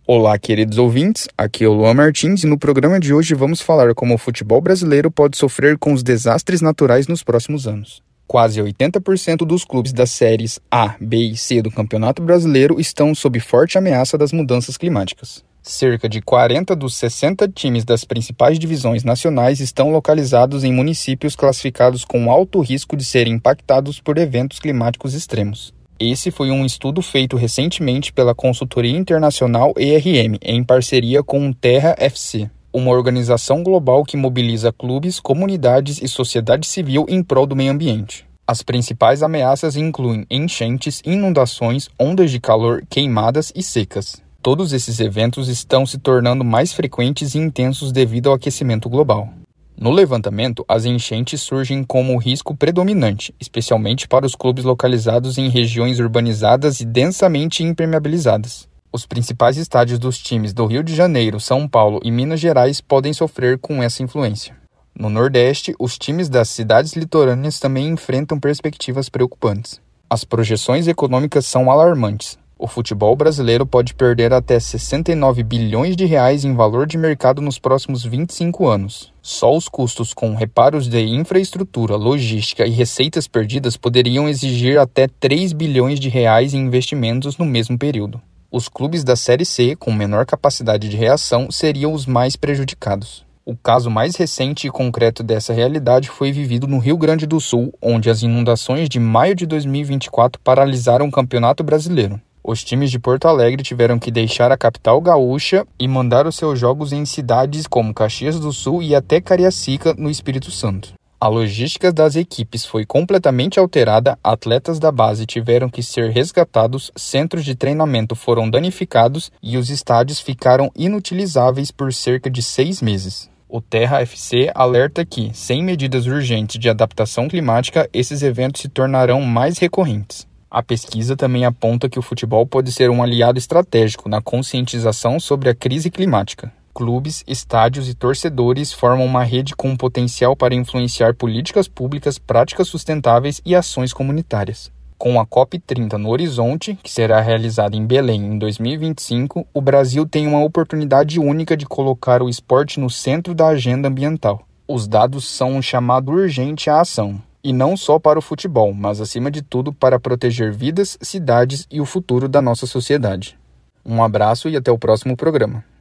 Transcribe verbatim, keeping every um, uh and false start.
Olá, queridos ouvintes, aqui é o Luan Martins e no programa de hoje vamos falar como o futebol brasileiro pode sofrer com os desastres naturais nos próximos anos. Quase oitenta por cento dos clubes das séries A, B e C do Campeonato Brasileiro estão sob forte ameaça das mudanças climáticas. Cerca de quarenta dos sessenta times das principais divisões nacionais estão localizados em municípios classificados com alto risco de serem impactados por eventos climáticos extremos. Esse foi um estudo feito recentemente pela consultoria internacional E R M, em parceria com o Terra F C, uma organização global que mobiliza clubes, comunidades e sociedade civil em prol do meio ambiente. As principais ameaças incluem enchentes, inundações, ondas de calor, queimadas e secas. Todos esses eventos estão se tornando mais frequentes e intensos devido ao aquecimento global. No levantamento, as enchentes surgem como o risco predominante, especialmente para os clubes localizados em regiões urbanizadas e densamente impermeabilizadas. Os principais estádios dos times do Rio de Janeiro, São Paulo e Minas Gerais podem sofrer com essa influência. No Nordeste, os times das cidades litorâneas também enfrentam perspectivas preocupantes. As projeções econômicas são alarmantes. O futebol brasileiro pode perder até sessenta e nove bilhões de reais em valor de mercado nos próximos vinte e cinco anos. Só os custos com reparos de infraestrutura, logística e receitas perdidas poderiam exigir até três bilhões de reais em investimentos no mesmo período. Os clubes da Série C, com menor capacidade de reação, seriam os mais prejudicados. O caso mais recente e concreto dessa realidade foi vivido no Rio Grande do Sul, onde as inundações de maio de dois mil e vinte e quatro paralisaram o Campeonato Brasileiro. Os times de Porto Alegre tiveram que deixar a capital gaúcha e mandar os seus jogos em cidades como Caxias do Sul e até Cariacica, no Espírito Santo. A logística das equipes foi completamente alterada, atletas da base tiveram que ser resgatados, centros de treinamento foram danificados e os estádios ficaram inutilizáveis por cerca de seis meses. O Terra F C alerta que, sem medidas urgentes de adaptação climática, esses eventos se tornarão mais recorrentes. A pesquisa também aponta que o futebol pode ser um aliado estratégico na conscientização sobre a crise climática. Clubes, estádios e torcedores formam uma rede com potencial para influenciar políticas públicas, práticas sustentáveis e ações comunitárias. Com a COP trinta no horizonte, que será realizada em Belém em dois mil e vinte e cinco, o Brasil tem uma oportunidade única de colocar o esporte no centro da agenda ambiental. Os dados são um chamado urgente à ação. E não só para o futebol, mas acima de tudo para proteger vidas, cidades e o futuro da nossa sociedade. Um abraço e até o próximo programa.